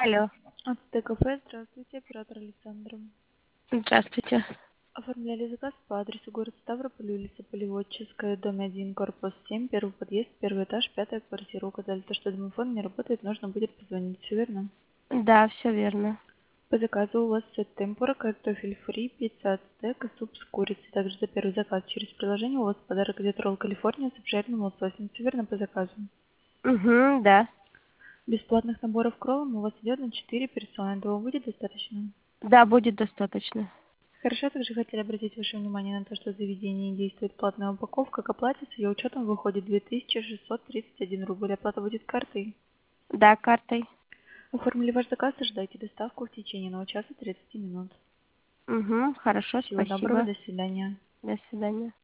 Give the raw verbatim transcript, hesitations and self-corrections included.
Алло. АЦТ-кафе, здравствуйте, оператор Александра. Здравствуйте. Оформляли заказ по адресу город Ставрополь, улица Полеводческая, дом один, корпус семь, первый подъезд, первый этаж, пятая квартира. Указали то, что домофон не работает, нужно будет позвонить, все верно? Да, все верно. По заказу у вас сет темпура, картофель фри, пицца ацтек и суп с курицей. Также за первый заказ через приложение у вас в подарок идет ролл Калифорния с обжаренным лососем. Все верно по заказу? Угу, да. Бесплатных наборов к роллам у вас идет на четыре персоны. Этого будет достаточно? Да, будет достаточно. Хорошо, также хотели обратить ваше внимание на то, что в заведении действует платная упаковка. К оплате с ее учетом выходит две тысячи шестьсот тридцать один рубль. Оплата будет картой. Да, картой. Оформили ваш заказ, ожидайте доставку в течение одного часа тридцати минут. Угу, хорошо, Всего доброго, спасибо. до свидания. До свидания.